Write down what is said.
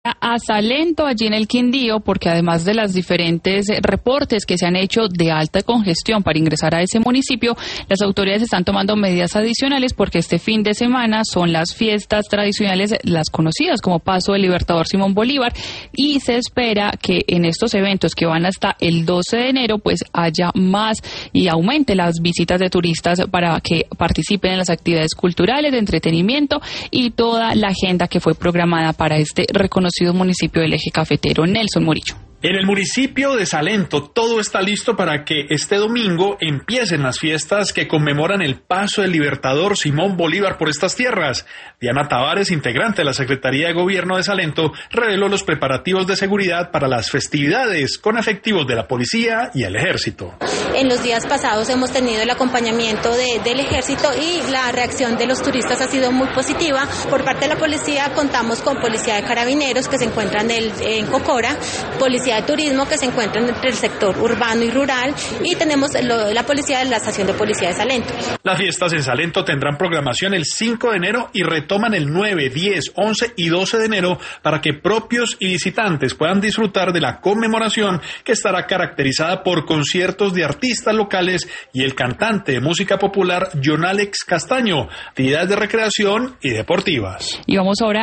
a Salento, allí en el Quindío, porque además de las diferentes reportes que se han hecho de alta congestión para ingresar a ese municipio, las autoridades están tomando medidas adicionales porque este fin de semana son las fiestas tradicionales, las conocidas como Paso del Libertador Simón Bolívar, y se espera que en estos eventos que van hasta el 12 de enero pues haya más y aumente las visitas de turistas para que participen en las actividades culturales, de entretenimiento y toda la agenda que fue programada para este reconocido municipio del Eje Cafetero. Nelson Murillo. En el municipio de Salento todo está listo para que este domingo empiecen las fiestas que conmemoran el paso del Libertador Simón Bolívar por estas tierras. Diana Tavares, integrante de la Secretaría de Gobierno de Salento, reveló los preparativos de seguridad para las festividades con efectivos de la policía y el ejército. En los días pasados hemos tenido el acompañamiento del ejército y la reacción de los turistas ha sido muy positiva. Por parte de la policía contamos con policía de carabineros que se encuentran en Cocora, policía de turismo que se encuentra entre el sector urbano y rural, y tenemos la policía de la estación de policía de Salento. Las fiestas en Salento tendrán programación el 5 de enero y retoman el 9, 10, 11 y 12 de enero para que propios y visitantes puedan disfrutar de la conmemoración, que estará caracterizada por conciertos de artistas locales y el cantante de música popular John Alex Castaño, actividades de recreación y deportivas. Y vamos ahora